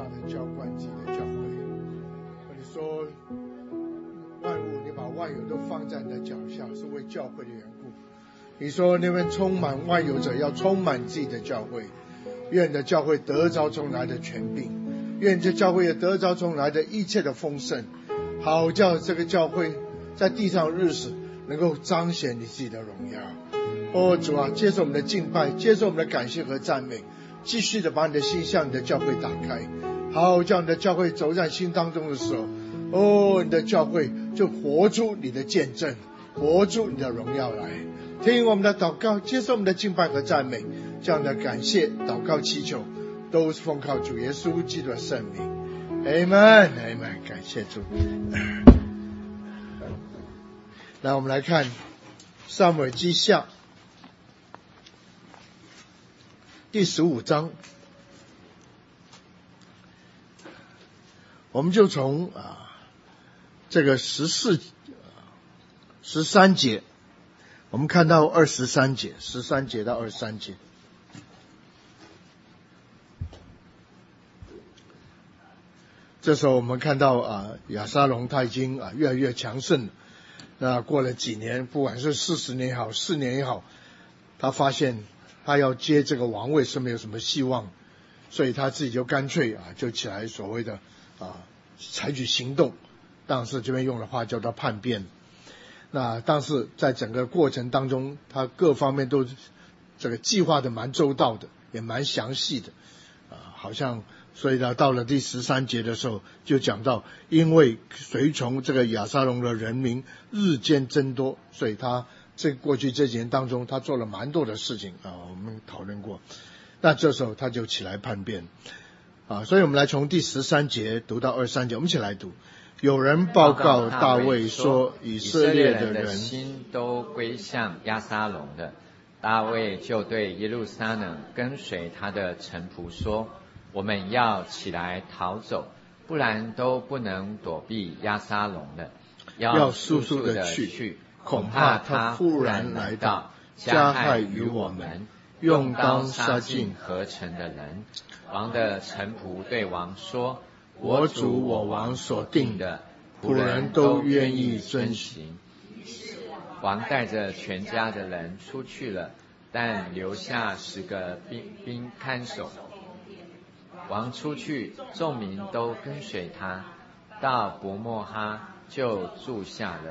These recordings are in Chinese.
的浇灌自己的教会。你说万物，你把万有都放在你的脚下，是为教会的缘故。你说那边充满万有者要充满自己的教会，愿你的教会得着从来的权柄，愿这教会也得着从来的一切的丰盛，好叫这个教会在地上日子能够彰显你自己的荣耀。主啊，接受我们的敬拜，接受我们的感谢和赞美，继续的把你的心向你的教会打开，好叫你的教会走在心当中的时候，你的教会就活出你的见证，活出你的荣耀来。听我们的祷告，接受我们的敬拜和赞美，这样的感谢祷告祈求都是奉靠主耶稣基督的圣名。 Amen Amen， 感谢主。来，我们来看撒母耳记下第15章，我们就从这个13节，我们看到23节，13节到23节。这时候我们看到亚撒龙他已经越来越强盛了。那过了几年，不管是40年也好，4年也好，他发现他要接这个王位是没有什么希望，所以他自己就干脆就起来所谓的采取行动。当时这边用的话叫做叛变。那但是在整个过程当中，他各方面都这个计划的蛮周到的，也蛮详细的好像所以呢，到了第13节的时候就讲到，因为随从这个亚撒龙的人民日渐增多，所以他过去这几年当中他做了蛮多的事情我们讨论过。那这时候他就起来叛变所以我们来从第13节读到23节，我们一起来读。有人报告大卫说，以色列的人心都归向亚撒龙的。大卫就对耶路撒冷跟随他的臣仆说，我们要起来逃走，不然都不能躲避亚撒龙了。要速速的去，恐怕他忽然来到，加害于我们，用刀杀尽合城的人。王的臣仆对王说，我主我王所定的，仆人都愿意遵行。王带着全家的人出去了，但留下10个兵看守。王出去，众民都跟随他，到伯莫哈就住下了。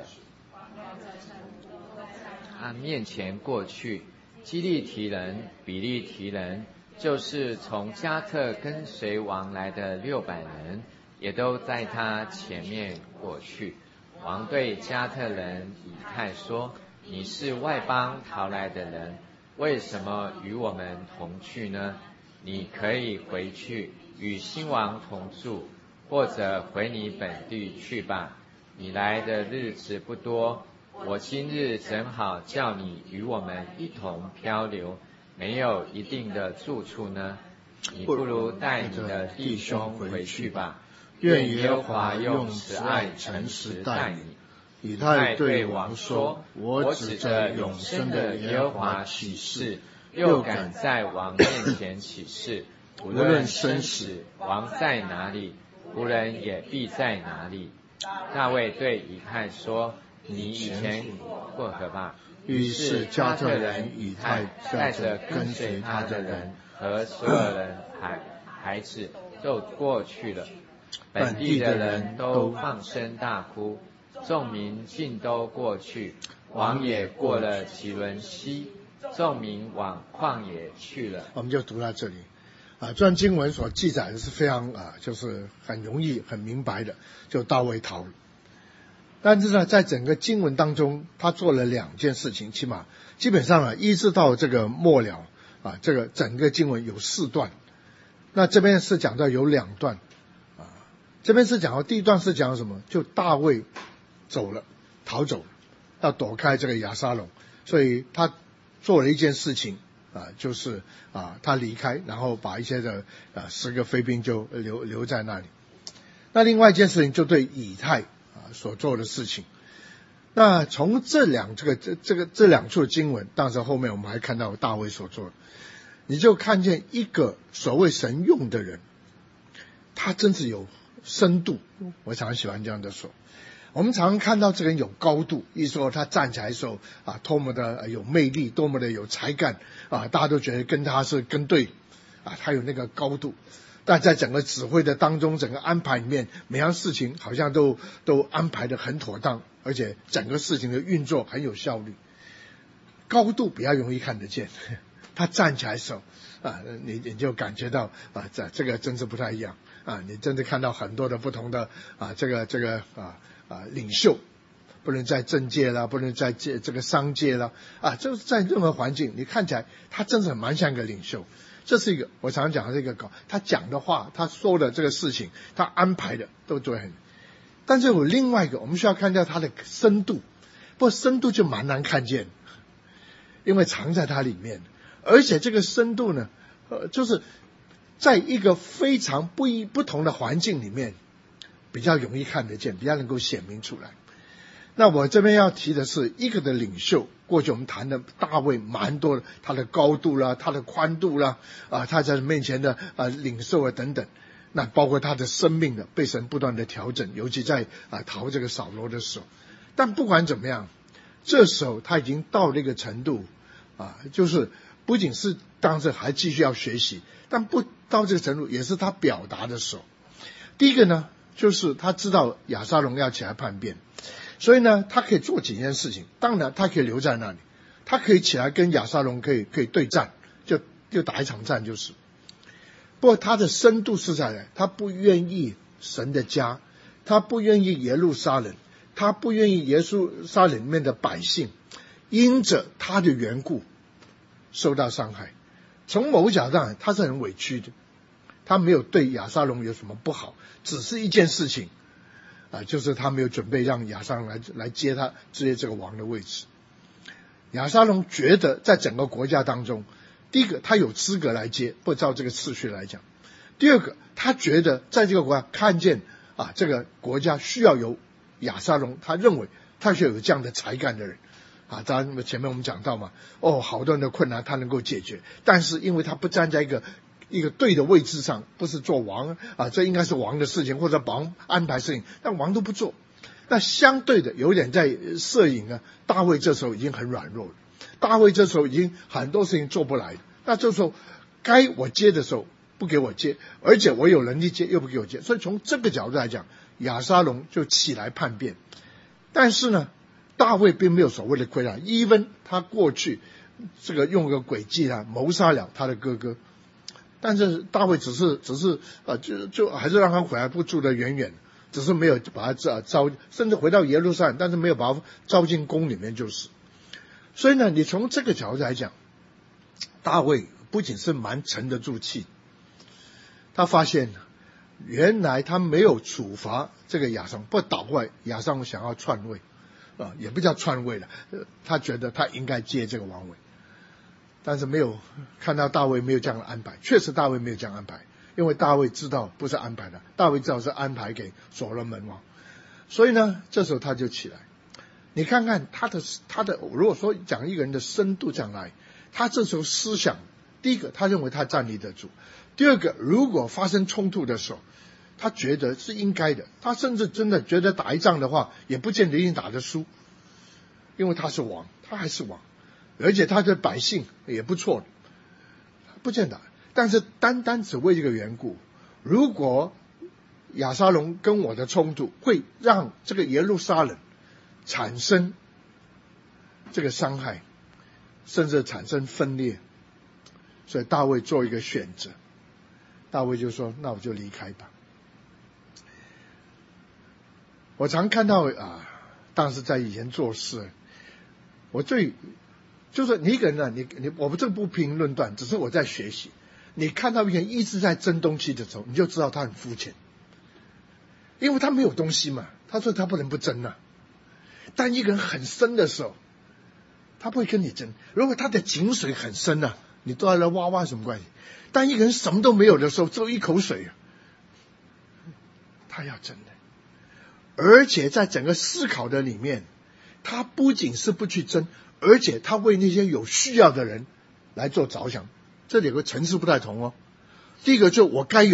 他面前过去，基利提人、比利提人，就是从加特跟随王来的600人，也都在他前面过去。王对加特人以太说，你是外邦逃来的人，为什么与我们同去呢？你可以回去与新王同住，或者回你本地去吧。你来的日子不多，我今日正好叫你与我们一同漂流，没有一定的住处呢。你不如带你的弟兄回去吧。愿耶和华用慈爱诚实待你。以太对王说，我指着永生的耶和华起誓，又敢在王面前起誓，无论生死，王在哪里，仆人也必在哪里。大卫对以太说，你以前过河吧。 于是加特人以太带着跟随他的人和所有人孩子就过去了。本地的人都放声大哭，众民尽都过去。王也过了基伦西，众民往旷野去了。 我们就读到这里这段经文所记载的是非常就是很容易很明白的，就大卫逃了。但是呢，在整个经文当中，他做了2件事情，基本上一直到这个末了这个整个经文有4段。那这边是讲到有2段这边是讲到第一段是讲什么？就大卫走了，逃走了，要躲开这个亚撒龙，所以他做了一件事情就是他离开，然后把一些的10个飞兵就留在那里。那另外一件事情就对以太所做的事情。那从这两处经文，当时后面我们还看到大卫所做的，你就看见一个所谓神用的人， 他真是有深度，我常喜欢这样的说。我们常常看到这个人有高度，一说他站起来的时候多么的有魅力，多么的有才干大家都觉得跟他是跟对他有那个高度。但在整个指挥的当中，整个安排里面，每样事情好像都安排得很妥当，而且整个事情的运作很有效率。高度比较容易看得见，他站起来的时候你就感觉到这个真是不太一样你真的看到很多的不同的这个领袖，不论在政界啦，不论在这个商界啦就是在任何环境，你看起来他真是蛮像一个领袖。这是一个我常常讲的这个他讲的话，他说的这个事情，他安排的都做很。但是有另外一个，我们需要看到他的深度，不过深度就蛮难看见，因为藏在他里面，而且这个深度呢就是在一个非常不同的环境里面比较容易看得见，比较能够显明出来。那我这边要提的是一个的领袖，过去我们谈的大卫蛮多的，他的高度啦，他的宽度啦他在面前的领受等等，那包括他的生命的被神不断的调整，尤其在逃这个扫罗的时候。但不管怎么样，这时候他已经到了一个程度就是不仅是当时还继续要学习，但不到这个程度也是他表达的时候。第一个呢，就是他知道亚撒龙要起来叛变，所以呢他可以做几件事情。当然他可以留在那里，他可以起来跟亚撒龙可以对战，就打一场战就是。不过他的深度是在哪？他不愿意神的家，他不愿意耶路撒冷，他不愿意耶路撒冷里面的百姓因着他的缘故受到伤害。从某角度上他是很委屈的，他没有对亚撒龙有什么不好，只是一件事情就是他没有准备让亚撒龙来接这个王的位置。亚撒龙觉得在整个国家当中，第一个他有资格来接，不照这个次序来讲。第二个，他觉得在这个国家看见这个国家需要有亚撒龙，他认为他需要有这样的才干的人当然前面我们讲到嘛，好多人的困难他能够解决，但是因为他不站在一个对的位置上，不是做王这应该是王的事情，或者王安排事情，但王都不做。那相对的有点在摄影大卫这时候已经很软弱了，大卫这时候已经很多事情做不来了，那这时候该我接的时候不给我接，而且我有能力接又不给我接，所以从这个角度来讲，亚撒龙就起来叛变。但是呢大卫并没有所谓的亏让，even他过去这个用个诡计谋杀了他的哥哥，但是大卫只是就还是让他回来，不住得远远，只是没有把他招，甚至回到耶路撒冷，但是没有把他招进宫里面就是。所以呢你从这个角度来讲，大卫不仅是蛮沉得住气，他发现原来他没有处罚这个亚撒龙，不倒过来亚撒龙想要篡位也不叫篡位了，他觉得他应该接这个王位，但是没有看到大卫没有这样的安排。确实大卫没有这样安排，因为大卫知道不是安排的，大卫知道是安排给所罗门王。所以呢这时候他就起来。你看看他的如果说讲一个人的深度讲来，他这时候思想，第一个他认为他站立得住，第二个如果发生冲突的时候他觉得是应该的，他甚至真的觉得打一仗的话也不见得一定打得输，因为他是王，他还是王，而且他的百姓也不错的，不见得。但是单单只为这个缘故，如果亚撒龙跟我的冲突会让这个耶路撒冷产生这个伤害，甚至产生分裂，所以大卫做一个选择，大卫就说那我就离开吧。我常看到当时在以前做事，我就是你一个人我们这不评论断，只是我在学习。你看到一个人一直在争东西的时候，你就知道他很肤浅，因为他没有东西嘛，他说他不能不争但一个人很深的时候，他不会跟你争。如果他的井水很深你都要来挖什么关系？但一个人什么都没有的时候，只有一口水他要争的。而且在整个思考的里面，他不仅是不去争，而且他为那些有需要的人来做着想。这里有个层次不太同第一个就是我该有的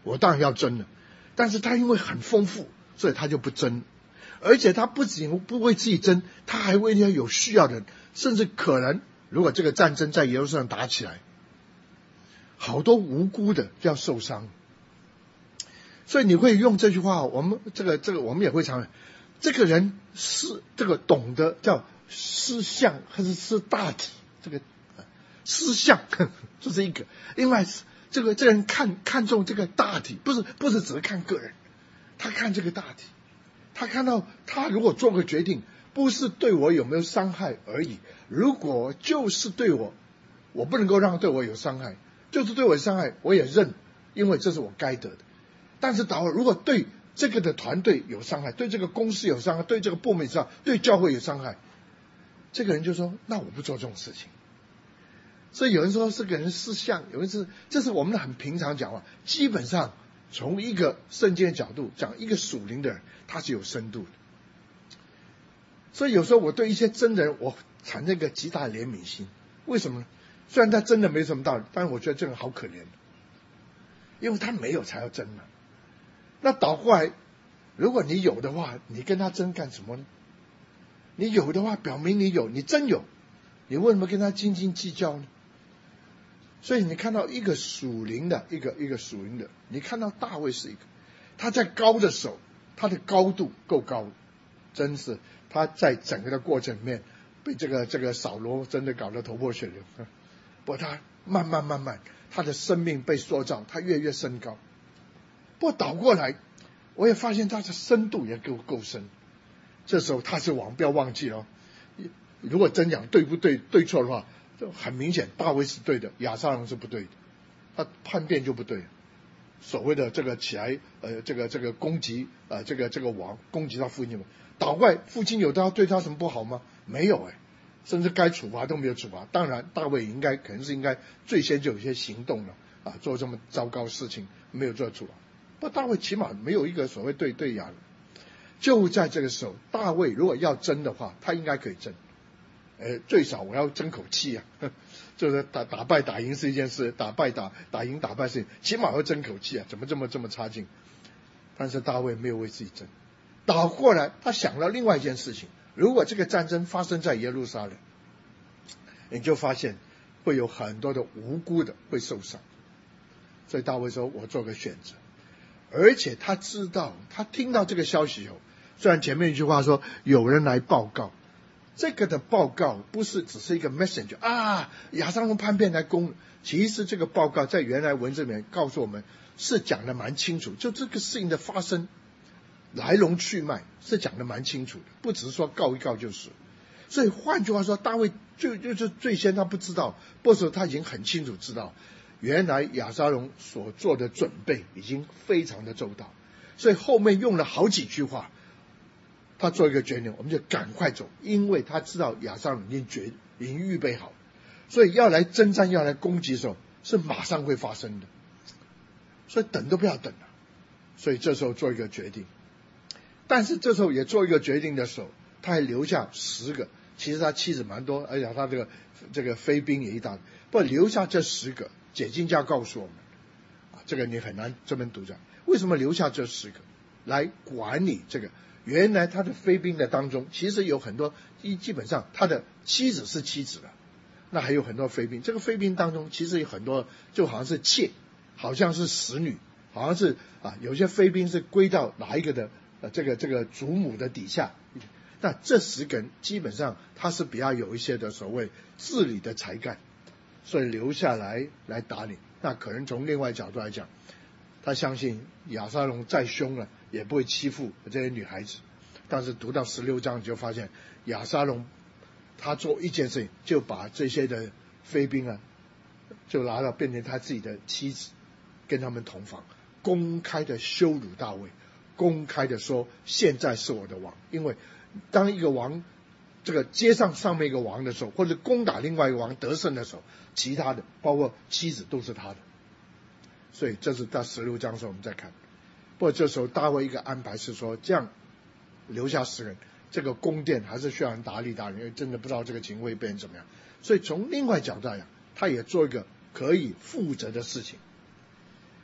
我当然要争了。但是他因为很丰富，所以他就不争，而且他不仅不为自己争，他还为那些有需要的人，甚至可能如果这个战争在耶路撒冷打起来，好多无辜的就要受伤。所以你会用这句话，我们这个我们也会常，这个人是这个懂得叫思相还是思大体，这个思相这是一个，另外这个人看重这个大体，不是只是看个人，他看这个大体，他看到他如果做个决定，不是对我有没有伤害而已，如果就是对我不能够让对我有伤害，就是对我有伤害我也认，因为这是我该得的。但是如果对这个的团队有伤害，对这个公司有伤害，对这个部门有伤害，对教会有伤害，这个人就说那我不做这种事情。所以有人说这个人思相，有人是这是我们的很平常讲话，基本上从一个圣经的角度讲，一个属灵的人他是有深度的。所以有时候我对一些真的人我产生一个极大的怜悯心，为什么呢？虽然他真的没什么道理，但是我觉得这个人好可怜，因为他没有才要争嘛。那倒过来，如果你有的话，你跟他争干什么呢？你有的话表明你有，你真有，你为什么跟他斤斤计较呢？所以你看到一个属灵的一个属灵的，你看到大卫是一个，他在高的时候，他的高度够高，真是他在整个的过程里面被这个扫罗真的搞得头破血流，不过他慢慢他的生命被塑造，他越升高。不过倒过来，我也发现他的深度也够深。这时候他是王，不要忘记了，如果真讲对不对对错的话，很明显大卫是对的，亚撒龙是不对的，他叛变就不对。所谓的这个起来这个攻击这个王攻击他父亲们，倒过来父亲有对他什么不好吗？没有甚至该处罚都没有处罚。当然大卫可能是应该最先就有一些行动了做这么糟糕事情没有做处罚。不过大卫起码没有一个所谓对亚。就在这个时候，大卫如果要争的话，他应该可以争。最少我要争口气就是打败打赢是一件事，打赢打败是一件，起码要争口气怎么这么差劲？但是大卫没有为自己争，倒过来他想到另外一件事情，如果这个战争发生在耶路撒冷，你就发现会有很多的无辜的会受伤，所以大卫说我做个选择。而且他知道，他听到这个消息以后，虽然前面一句话说有人来报告，这个的报告不是只是一个 message 亚撒龙叛变来攻，其实这个报告在原来文字里面告诉我们是讲的蛮清楚，就这个事情的发生来龙去脉是讲的蛮清楚的，不只是说告一告就是。所以换句话说，大卫就是最先他不知道，不是他已经很清楚知道，原来亚撒龙所做的准备已经非常的周到，所以后面用了好几句话，他做一个决定，我们就赶快走，因为他知道亚撒龙已经预备好，所以要来征战要来攻击的时候是马上会发生的，所以等都不要等了。所以这时候做一个决定，但是这时候也做一个决定的时候，他还留下10个，其实他妻子蛮多，而且他这个妃嫔也一大堆，不过留下这10个，解经家告诉我们这个你很难这么读讲，为什么留下这10个来管理这个？原来他的妃嫔的当中其实有很多，基本上他的妻子是妻子了，那还有很多妃嫔，这个妃嫔当中其实有很多就好像是妾，好像是使女，好像是有些妃嫔是归到哪一个的这个主母的底下，那这10个人基本上他是比较有一些的所谓治理的才干，所以留下来打理。那可能从另外角度来讲，他相信亚撒龙再凶了也不会欺负这些女孩子，但是读到16章你就发现亚撒龙他做一件事情，就把这些的妃嫔就拿到变成他自己的妻子，跟他们同房，公开的羞辱大卫，公开的说现在是我的王。因为当一个王这个接上面一个王的时候，或者攻打另外一个王得胜的时候，其他的包括妻子都是他的。所以这是到16章的时候我们再看。不过这时候大卫一个安排是说，这样留下10人，这个宫殿还是需要人打理，因为真的不知道这个情会变成怎么样。所以从另外角度来讲，他也做一个可以负责的事情。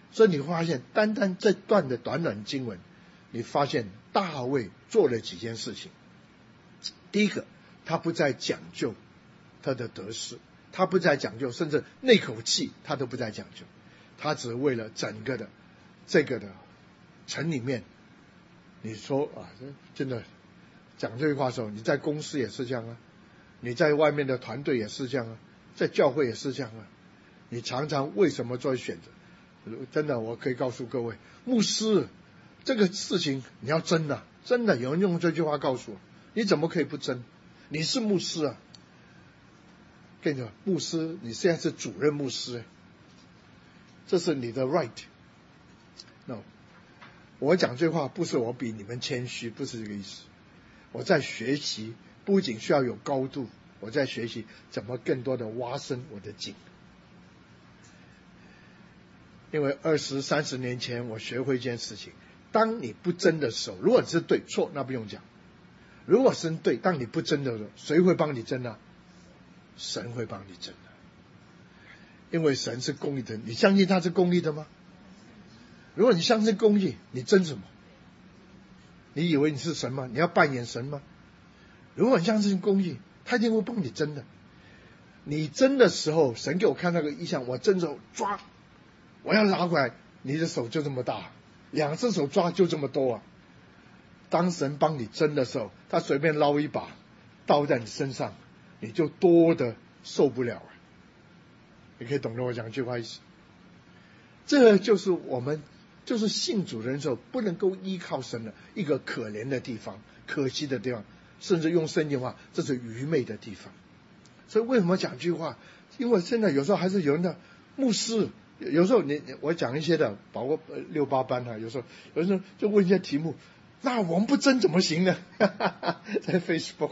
所以你会发现，单单这段的短短经文，你发现大卫做了几件事情。第一个，他不再讲究他的得失，他不再讲究，甚至那口气他都不再讲究，他只为了整个的这个的城里面。你说啊，真的讲这句话的时候，你在公司也是这样啊，你在外面的团队也是这样啊，在教会也是这样啊。你常常为什么做选择？真的，我可以告诉各位，牧师这个事情你要争啊，真的有人用这句话告诉我，你怎么可以不争？你是牧师啊，跟你说，牧师你现在是主任牧师，这是你的 right。No， 我讲这话不是我比你们谦虚，不是这个意思。我在学习，不仅需要有高度，我在学习怎么更多的挖深我的井。因为20、30年前我学会一件事情，当你不争的时候，如果是对错那不用讲，如果是对，当你不争的时候，谁会帮你争啊？神会帮你争啊，因为神是公义的。你相信他是公义的吗？如果你相信公义，你争什么？你以为你是神吗？你要扮演神吗？如果你相信公义，他一定会帮你争的。你争的时候，神给我看那个意象，我争手抓，我要拿回来，你的手就这么大，2只手抓就这么多啊。当神帮你争的时候，他随便捞一把倒在你身上，你就多的受不了啊。你可以懂得我讲这句话意思。这就是我们就是信主人的时候不能够依靠神的一个可怜的地方，可惜的地方，甚至用圣经话，这是愚昧的地方。所以为什么讲这句话？因为现在有时候还是有人的牧师，有时候我讲一些的，包括68班啊，有时候就问一些题目，那我们不争怎么行呢？在 Facebook，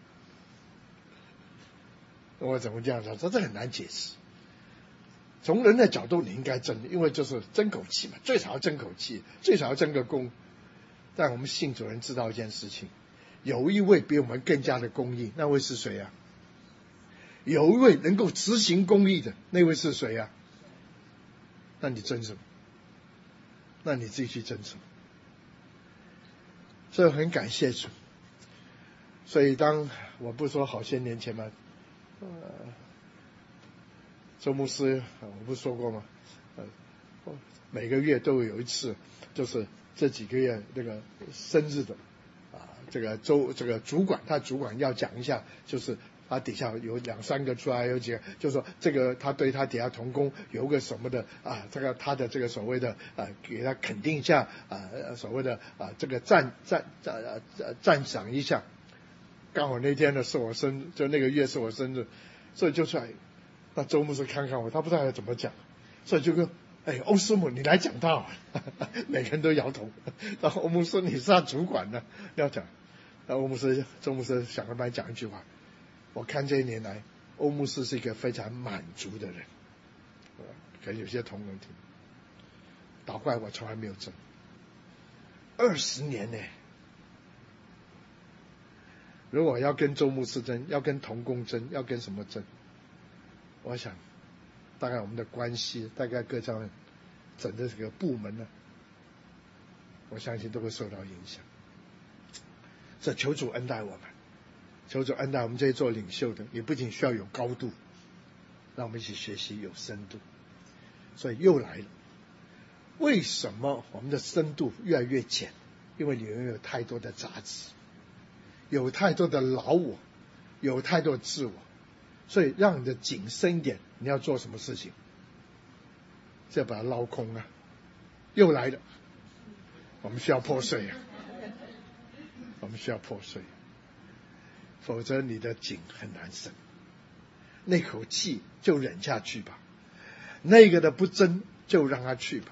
我怎么这样说？这很难解释。从人的角度，你应该争，因为就是争口气嘛，最少要争口气，最少要争个功。但我们信主人知道一件事情，有一位比我们更加的公义，那位是谁啊？有一位能够执行公义的，那位是谁啊？那你争什么？那你自己去争什么？所以很感谢主。所以当我不说好些年前嘛，周牧师我不是说过吗？每个月都有一次，就是这几个月那个生日的这个主管，他主管要讲一下，就是他底下有2、3个出来，有几个就说这个他对他底下同工有个什么的这个他的这个所谓的给他肯定一下所谓的这个赞赏一下。刚好那天呢是我生日，就那个月是我生日，所以就出来。那周牧师看看我，他不知道要怎么讲，所以就跟欧师母你来讲道，每个人都摇头。然后欧牧师你是他主管呢，要讲。然后周牧师想跟他讲一句话，我看这一年来，欧牧师是一个非常满足的人。可能有些同仁听，祷告我从来没有争，20年呢。如果要跟周牧师争，要跟同工争，要跟什么争？我想，大概我们的关系，大概各方面整个这个部门呢，我相信都会受到影响。这求主恩待我们，求主恩待我们这些做领袖的，也不仅需要有高度，让我们一起学习有深度。所以又来了，为什么我们的深度越来越浅？因为里面有太多的杂质，有太多的老我，有太多的自我。所以让你的井深一点，你要做什么事情？是要把它捞空啊！又来了，我们需要破碎啊！我们需要破碎，否则你的井很难深。那口气就忍下去吧，那个的不争就让他去吧，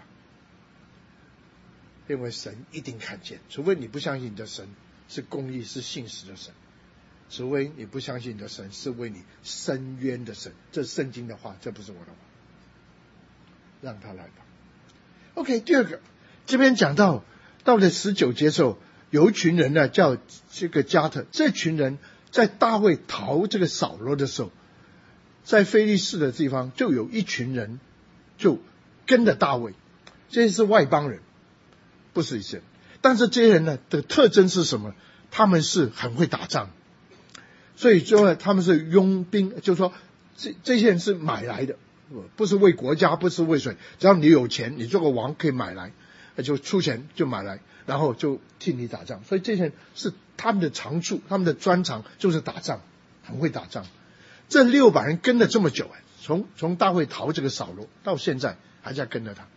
因为神一定看见，除非你不相信你的神是公义是信实的神。除非你不相信你的神是为你伸冤的神，这是圣经的话，这不是我的话，让他来吧。OK， 第二个，这边讲到了19节的时候，有一群人呢叫这个加特，这群人在大卫逃这个扫罗的时候，在非利士的地方就有一群人就跟着大卫， 这些是外邦人，不是以色列人。但是这些人呢的特征是什么？他们是很会打仗，所以说他们是佣兵，就是说这些人是买来的，不是为国家，不是为谁，只要你有钱，你做个王可以买来，就出钱就买来，然后就替你打仗。所以这些人是他们的长处，他们的专长就是打仗，很会打仗。这600人跟了这么久，从大卫逃这个扫罗到现在还在跟着他。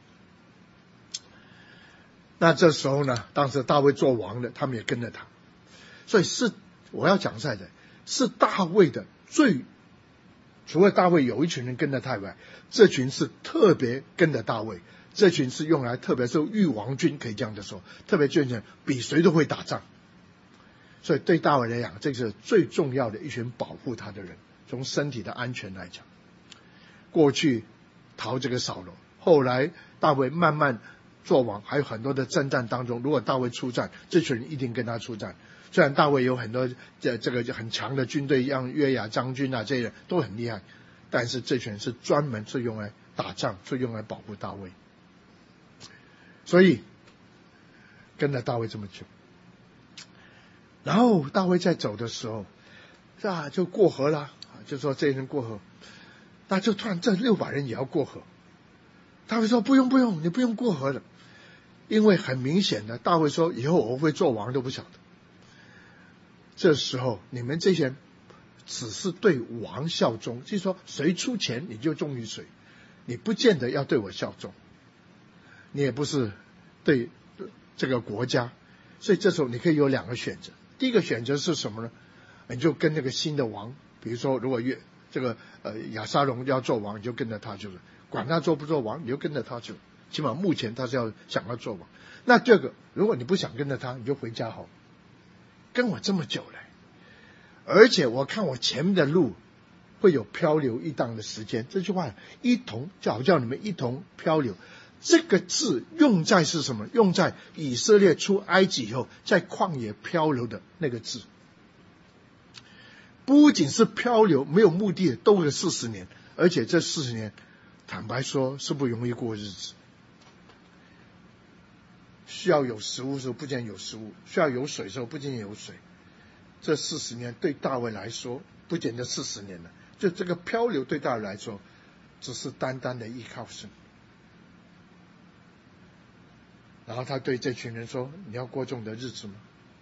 那这时候呢，当时大卫做王的，他们也跟着他。所以我要讲在的是大卫的除了大卫有一群人跟着他以外，这群是特别跟着大卫，这群是用来特别是御王军，可以这样的说，特别军人比谁都会打仗。所以对大卫来讲，这是最重要的一群保护他的人，从身体的安全来讲。过去逃这个扫罗，后来大卫慢慢做王，还有很多的征战当中，如果大卫出战，这群人一定跟他出战。虽然大卫有很多这个很强的军队，像约雅将军啊，这些人都很厉害，但是这群人是专门是用来打仗，是用来保护大卫，所以跟了大卫这么久。然后大卫在走的时候，就过河了，就说这些人过河，那就突然这600人也要过河。大卫说不用，你不用过河了，因为很明显的，大卫说以后我会做王都不晓得。这时候你们这些人只是对王效忠，就是说谁出钱你就忠于谁，你不见得要对我效忠，你也不是对这个国家。所以这时候你可以有2个选择。第一个选择是什么呢？你就跟那个新的王，比如说如果亚撒龙要做王，你就跟着他，就是管他做不做王，你就跟着他，就起码目前他是想要做王。那第二个，如果你不想跟着他，你就回家好，跟我这么久了，而且我看我前面的路会有漂流一荡的时间。这句话一同就好叫你们一同漂流，这个字用在是什么？用在以色列出埃及以后在旷野漂流的那个字。不仅是漂流，没有目的的，都了40年，而且这40年坦白说是不容易过日子。需要有食物的时候不见有食物，需要有水的时候不见有水。这40年对大卫来说不见得40年了，就这个漂流对大卫来说只是单单的依靠神。然后他对这群人说，你要过这种的日子吗？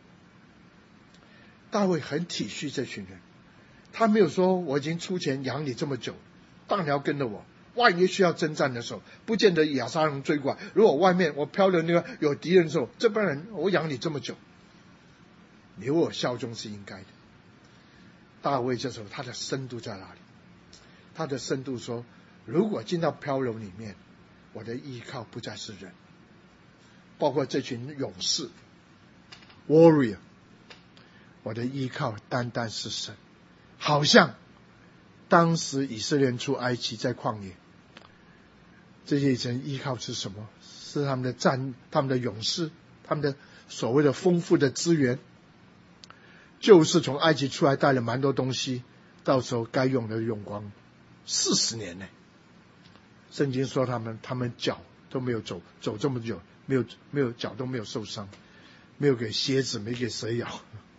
大卫很体恤这群人，他没有说我已经出钱养你这么久，当然要跟着我，万一需要征战的时候，不见得亚撒龙追过来，如果外面我漂流那个有敌人的时候，这帮人我养你这么久，你为我效忠是应该的。大卫这时候他的深度在哪里？他的深度说，如果进到漂流里面，我的依靠不再是人，包括这群勇士 warrior， 我的依靠单单是神。好像当时以色列人出埃及在旷野，这些人依靠是什么？是他们的勇士，他们的所谓的丰富的资源，就是从埃及出来带了蛮多东西，到时候该用的用光。40年呢，圣经说他们脚都没有走这么久，没有脚都没有受伤，没有给蝎子，没给蛇咬。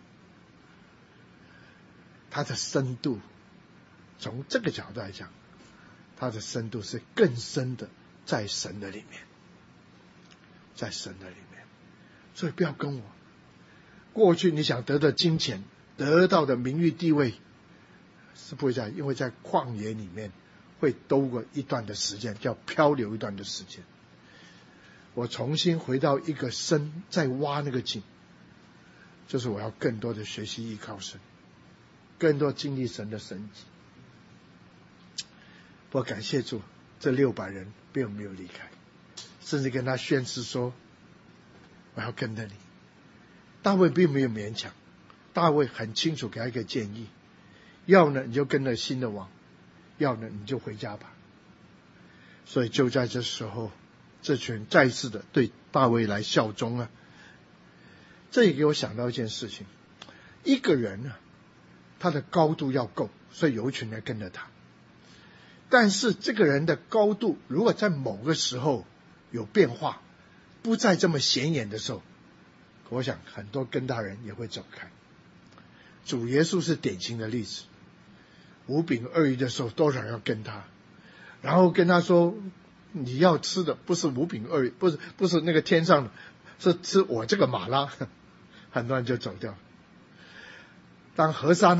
他的深度，从这个角度来讲，他的深度是更深的，在神的里面，在神的里面。所以不要跟我过去你想得到金钱，得到的名誉地位是不会在，因为在旷野里面会兜过一段的时间，叫漂流一段的时间。我重新回到一个深，再挖那个井，就是我要更多的学习依靠神，更多经历神的神迹。我感谢主，这600人并没有离开，甚至跟他宣誓说，我要跟着你。大卫并没有勉强，大卫很清楚给他一个建议，要呢你就跟着新的王，要呢你就回家吧。所以就在这时候，这群再次的对大卫来效忠啊。这也给我想到一件事情，一个人啊，他的高度要够，所以有一群人跟着他。但是这个人的高度如果在某个时候有变化，不再这么显眼的时候，我想很多跟他人也会走开。主耶稣是典型的例子，5饼2鱼的时候多少人要跟他，然后跟他说你要吃的不是5饼2鱼，不是那个天上的，是吃我这个马拉，很多人就走掉了。当和尚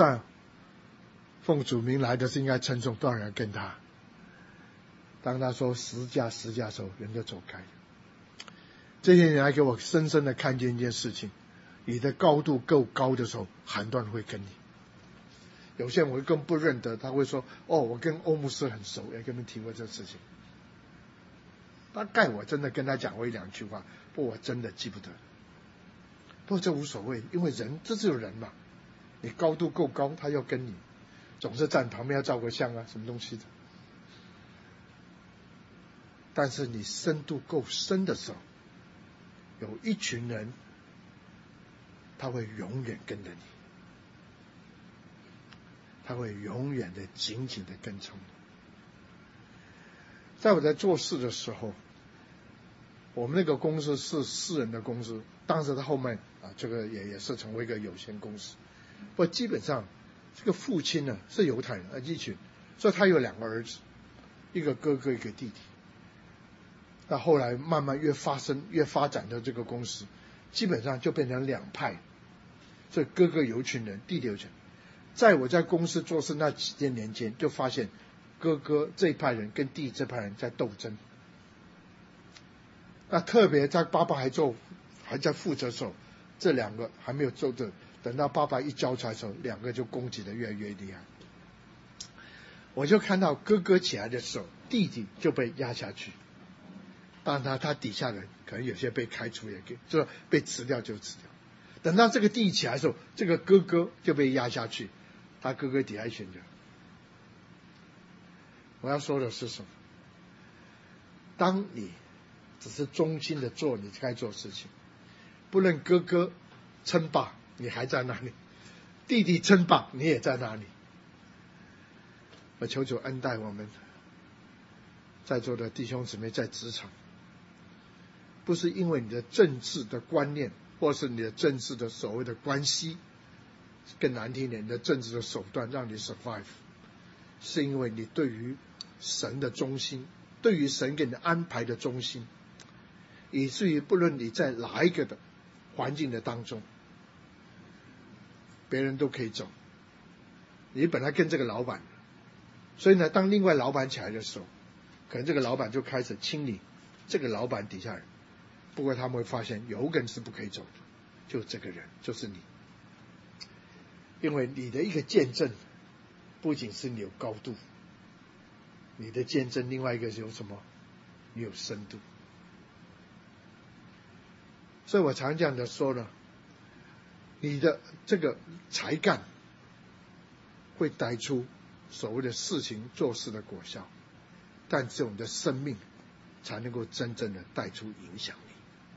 奉主名来的是应该称颂，多少人跟他，当他说十架的时候，人就走开了。这些人还给我深深的看见一件事情，你的高度够高的时候，很多人会跟你。有些人我更不认得，他会说我跟欧牧师很熟，也跟你们提过这事情。大概我真的跟他讲过1-2句话，不过我真的记不得。不过这无所谓，因为人这是有人嘛，你高度够高，他要跟你，总是站旁边要照个相啊，什么东西的。但是你深度够深的时候，有一群人他会永远跟着你，他会永远的紧紧的跟从你。在我在做事的时候，我们那个公司是私人的公司，当时他后面这个也是成为一个有限公司。不过基本上这个父亲呢是犹太人一群，所以他有2个儿子，一个哥哥一个弟弟。那后来慢慢越发展的这个公司，基本上就变成2派，所以哥哥有一群人，弟弟有一群人。在我在公司做事那几天年间，就发现哥哥这一派人跟弟弟这派人在斗争。那特别在爸爸还在负责的时候，这2个还没有做的，等到爸爸一交差的时候，2个就攻击的越来越厉害。我就看到哥哥起来的时候，弟弟就被压下去。当然他底下人可能有些被开除，就是被辞掉就辞掉。等到这个弟弟起来的时候，这个哥哥就被压下去，他哥哥底下一群人。我要说的是什么？当你只是忠心的做你该做的事情，不论哥哥称霸你还在那里，弟弟称霸你也在那里。我求主恩待我们在座的弟兄姊妹，在职场不是因为你的政治的观念，或是你的政治的所谓的关系，更难听点，你的政治的手段让你 survive， 是因为你对于神的忠心，对于神给你安排的忠心，以至于不论你在哪一个的环境的当中，别人都可以走。你本来跟这个老板，所以呢，当另外老板起来的时候，可能这个老板就开始清理这个老板底下人。不过他们会发现有个人是不可以走的，就这个人，就是你。因为你的一个见证，不仅是你有高度，你的见证另外一个是有什么？你有深度。所以我常这样的说呢，你的这个才干会带出所谓的事情做事的果效，但只有你的生命才能够真正的带出影响力。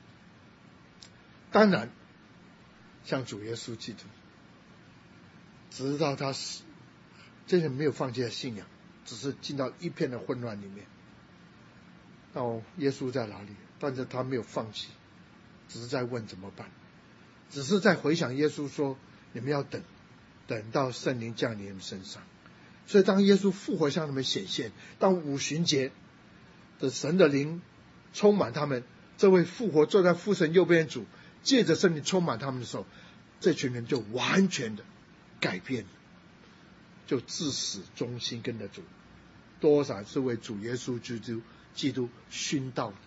当然像主耶稣基督，直到他死，真的没有放弃他信仰，只是进到一片的混乱里面。那耶稣在哪里？但是他没有放弃，只是在问怎么办，只是在回想耶稣说你们要等到圣灵降临你们身上。所以当耶稣复活向他们显现，当五旬节的神的灵充满他们，这位复活坐在父神右边的主借着圣灵充满他们的时候，这群人就完全的改变，就至死忠心跟着主，多少是为主耶稣基督殉道的。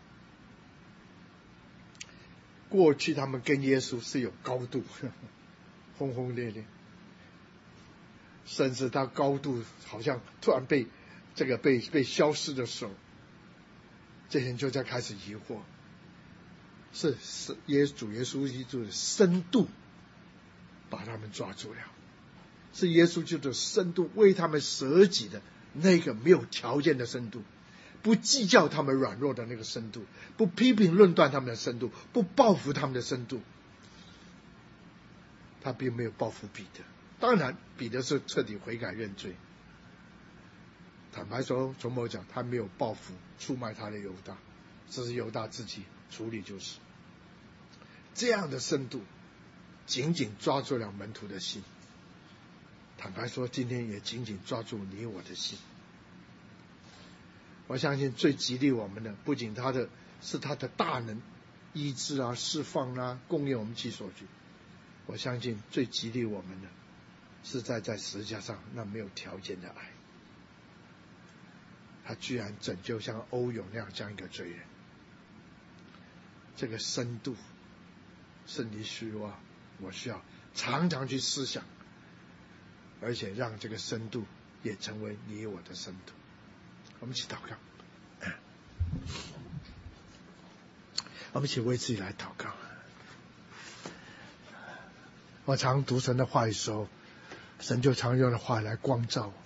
过去他们跟耶稣是有高度，轰轰烈烈，甚至到高度好像突然被消失的时候，这些人就在开始疑惑，是主耶稣基督的深度把他们抓住了，是耶稣基督的深度为他们舍己的那个没有条件的深度，不计较他们软弱的那个深度，不批评论断他们的深度，不报复他们的深度。他并没有报复彼得，当然彼得是彻底悔改认罪。坦白说，从某讲他没有报复出卖他的犹大， 这是犹大自己处理就是。这样的深度紧紧抓住了门徒的心，坦白说今天也紧紧抓住你我的心。我相信最激励我们的不仅他的大能医治啊释放啊供应我们其所需，我相信最激励我们的是在十字架上那没有条件的爱，他居然拯救像欧勇那样这样一个罪人。这个深度是你需要我需要常常去思想，而且让这个深度也成为你我的深度。我们一起祷告，我们一起为自己来祷告。我常读神的话语的时候，神就常用的话来光照我。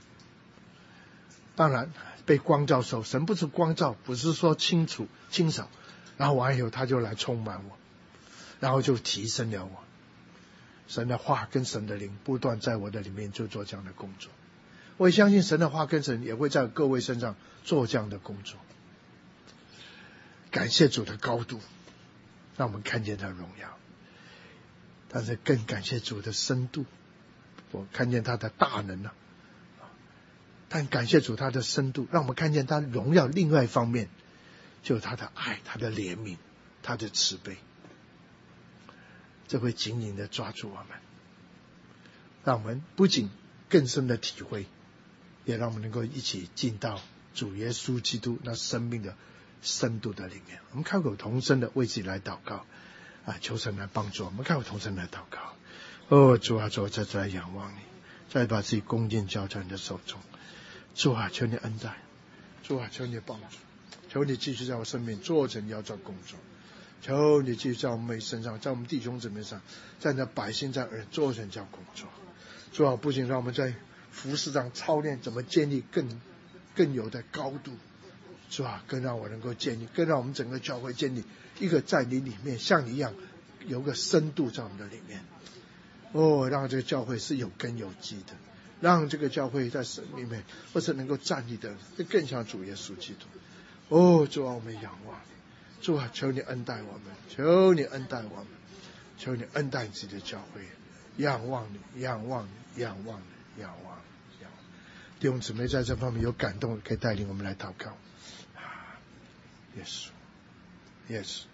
当然被光照的时候，神不是光照，不是说清楚清扫，然后完以后他就来充满我，然后就提升了我。神的话跟神的灵不断在我的里面就做这样的工作。我也相信神的话跟神也会在各位身上做这样的工作。感谢主的高度，让我们看见他的荣耀，但是更感谢主的深度，我看见他的大能啊。但感谢主他的深度，让我们看见他荣耀另外一方面，就是他的爱，他的怜悯，他的慈悲，这会紧紧的抓住我们，让我们不仅更深的体会，也让我们能够一起进到主耶稣基督那生命的深度的里面。我们开口同声的为自己来祷告啊，求神来帮助我们。开口同声来祷告。哦，主啊，主啊，再来仰望你，再把自己恭敬交在你的手中。主啊，求你恩待，主啊，求你帮助，求你继续在我生命做成要做工作，求你继续在我们身上，在我们弟兄姊妹上，在那百姓在做成叫工作。主啊，不仅让我们在服事上操练怎么建立更有的高度，主啊，更让我能够建立，更让我们整个教会建立一个在你里面像你一样有个深度在我们的里面。哦，让这个教会是有根有基的，让这个教会在神里面或是能够站立的更像主耶稣基督。哦，主啊，我们仰望你，主啊，求你恩待我们，求你恩待我们，求你恩待你自己的教会，仰望你，仰望你，仰望你，仰望你，仰望你。弟兄姊妹在这方面有感动，可以带领我们来祷告。耶稣，耶稣。